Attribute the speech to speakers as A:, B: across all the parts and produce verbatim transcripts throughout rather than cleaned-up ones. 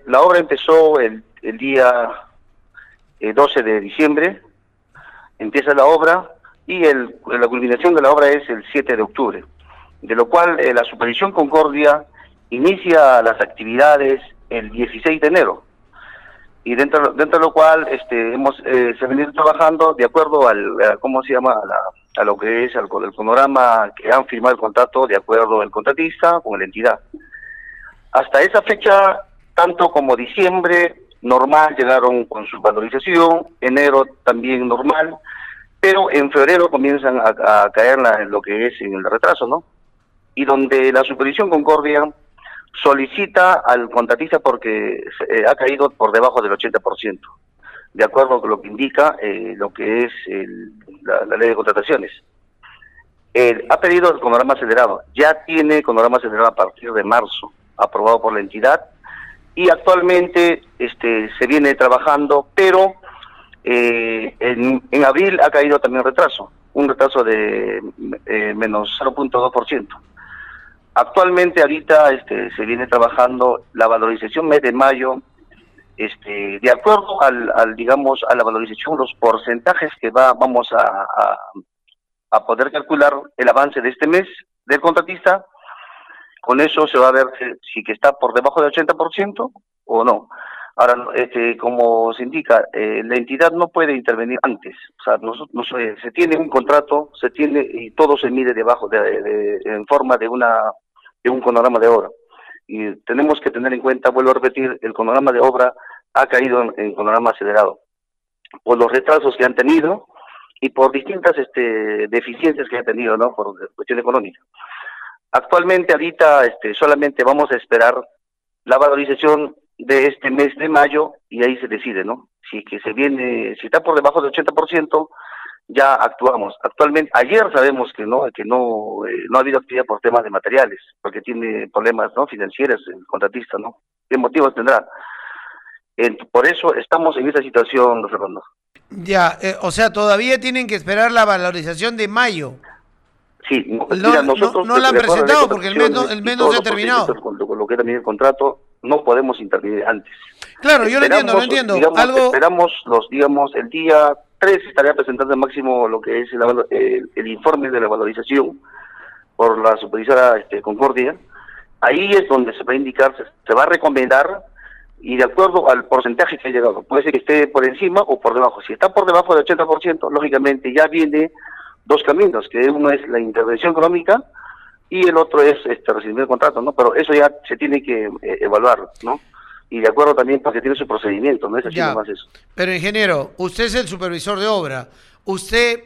A: la obra empezó el, el día eh, doce de diciembre, empieza la obra y el, la culminación de la obra es el siete de octubre, de lo cual eh, la Supervisión Concordia inicia las actividades el dieciséis de enero, y dentro, dentro de lo cual este, hemos eh, se ha venido trabajando de acuerdo al, a, ¿cómo se llama?, a, la, a lo que es al, el cronograma que han firmado el contrato de acuerdo el contratista con la entidad. Hasta esa fecha, tanto como diciembre, normal, llegaron con su valorización, enero también normal, pero en febrero comienzan a, a caer la, en lo que es en el retraso, ¿no? Y donde la Supervisión Concordia solicita al contratista porque eh, ha caído por debajo del ochenta por ciento, de acuerdo con lo que indica eh, lo que es el, la, la ley de contrataciones. Eh, ha pedido el cronograma acelerado, ya tiene cronograma acelerado a partir de marzo, aprobado por la entidad, y actualmente este se viene trabajando, pero eh, en, en abril ha caído también retraso, un retraso de eh, menos cero punto dos por ciento. Actualmente ahorita este se viene trabajando la valorización mes de mayo, este de acuerdo al, al digamos a la valorización, los porcentajes que va vamos a, a, a poder calcular el avance de este mes del contratista. Con eso se va a ver si, si que está por debajo del ochenta por ciento o no. Ahora, este, como se indica, eh, la entidad no puede intervenir antes. O sea, no, no, se tiene un contrato, se tiene y todo se mide debajo, de, de, de, en forma de una de un cronograma de obra. Y tenemos que tener en cuenta, vuelvo a repetir, el cronograma de obra ha caído en, en cronograma acelerado por los retrasos que han tenido y por distintas este, deficiencias que han tenido, ¿no?, por cuestión económica. Actualmente, ahorita, este, solamente vamos a esperar la valorización de este mes de mayo y ahí se decide, ¿no? Si que se viene, si está por debajo del ochenta por ciento, ya actuamos. Actualmente, ayer sabemos que no, que no, eh, no ha habido actividad por temas de materiales, porque tiene problemas, ¿no?, financieros el contratista, ¿no? ¿Qué motivos tendrá? Eh, por eso estamos en esta situación, Fernando.
B: Ya, eh, o sea, todavía tienen que esperar la valorización de mayo.
A: Sí, no,
B: no,
A: mira, nosotros,
B: no, no la han presentado porque el mes no, el mes no se ha terminado.
A: Con lo, con lo que también el contrato, no podemos intervenir antes.
B: Claro, yo lo entiendo, lo entiendo.
A: Digamos,
B: Algo...
A: Esperamos, los, digamos, el día tres estaría presentando al máximo lo que es el, el, el informe de la valorización por la supervisora este, Concordia. Ahí es donde se va a indicar, se, se va a recomendar y de acuerdo al porcentaje que ha llegado. Puede ser que esté por encima o por debajo. Si está por debajo del ochenta por ciento, lógicamente ya viene dos caminos, que uno es la intervención económica y el otro es este recibir el contrato, ¿no? Pero eso ya se tiene que eh, evaluar, ¿no? Y de acuerdo también porque tiene su procedimiento, no es así
B: ya,
A: nomás eso.
B: Pero ingeniero, usted es el supervisor de obra, usted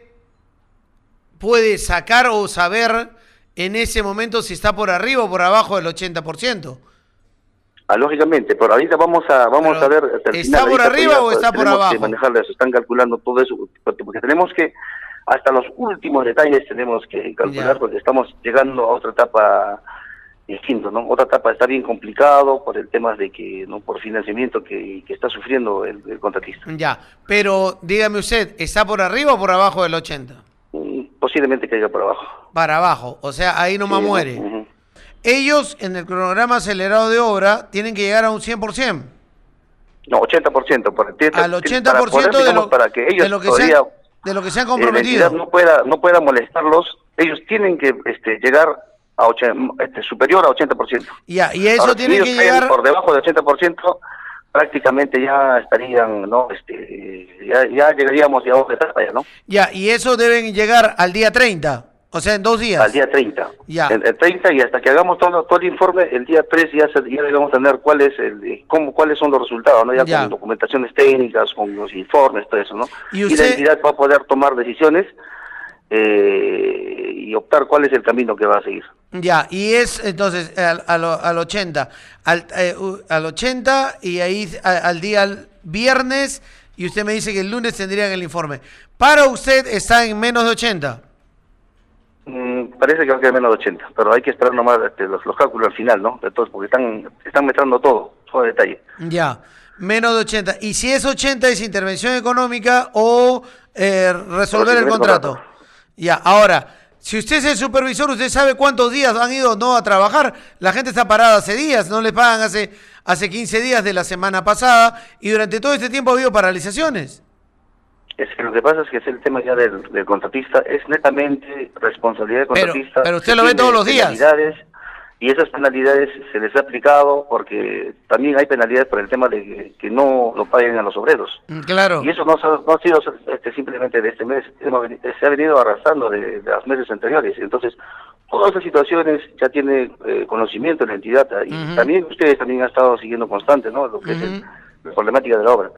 B: puede sacar o saber en ese momento si está por arriba o por abajo del ochenta por ciento.
A: Ah, lógicamente, pero ahorita vamos a vamos pero, a ver...
B: ¿Está por arriba o está por abajo?
A: Que manejarlo, están calculando todo eso, porque tenemos que hasta los últimos detalles tenemos que calcular, ya, porque estamos llegando a otra etapa distinta, ¿no? Otra etapa está bien complicado por el tema de que, ¿no?, por financiamiento que, que está sufriendo el, el contratista.
B: Ya, pero dígame usted, ¿está por arriba o por abajo del ochenta?
A: Mm, posiblemente caiga por abajo.
B: Para abajo, o sea, ahí nomás sí, muere.
A: Uh-huh.
B: Ellos, en el cronograma acelerado de obra, tienen que llegar a un cien por ciento.
A: No, ochenta por ciento. Por,
B: al ochenta por ciento
A: poder,
B: de, lo,
A: para que ellos
B: de lo que
A: todavía,
B: se han, de lo que se han comprometido.
A: Eh, no pueda no pueda molestarlos, ellos tienen que este, llegar a ochenta, este, superior a ochenta por ciento.
B: Ya, y eso
A: ahora,
B: tiene
A: si
B: que llegar
A: por debajo de ochenta por ciento, prácticamente ya estarían, ¿no? Este, ya, ya llegaríamos ya a otra etapa ya, ¿no?
B: Ya, y eso deben llegar al día treinta. O sea, en dos días.
A: Al día treinta.
B: Ya.
A: El, el treinta, y hasta que hagamos todo, todo el informe, el día tres ya, se, ya debemos tener cuál es el, cómo, cuáles son los resultados, ¿no? Ya, ya, con documentaciones técnicas, con los informes, todo eso, ¿no? Y, usted... y la entidad va a poder tomar decisiones eh, y optar cuál es el camino que va a seguir.
B: Ya, y es entonces al, al, al ochenta, al, eh, al ochenta y ahí al, al día al viernes, y usted me dice que el lunes tendrían el informe. Para usted está en menos de ochenta.
A: Mm, parece que va a quedar menos de ochenta, pero hay que esperar nomás este, los, los cálculos al final, ¿no? De todos, porque están están mezclando todo, todo detalle.
B: Ya, menos de ochenta. ¿Y si es ochenta es intervención económica o eh, resolver el contrato? contrato? Ya, ahora, Si usted es el supervisor, usted sabe cuántos días han ido no a trabajar. La gente está parada hace días, no les pagan hace, hace quince días de la semana pasada y durante todo este tiempo ha habido paralizaciones.
A: Es que lo que pasa es que es el tema ya del, del contratista, es netamente responsabilidad del contratista.
B: Pero, pero usted lo ve todos los días.
A: Y esas penalidades se les ha aplicado porque también hay penalidades por el tema de que, que no lo paguen a los obreros.
B: Claro.
A: Y eso no, no ha sido este, simplemente de este mes, se ha venido arrastrando de, de los meses anteriores. Entonces, todas esas situaciones ya tiene eh, conocimiento la entidad y uh-huh. también ustedes también han estado siguiendo constante, ¿no? Lo que uh-huh. es el, la problemática de la obra.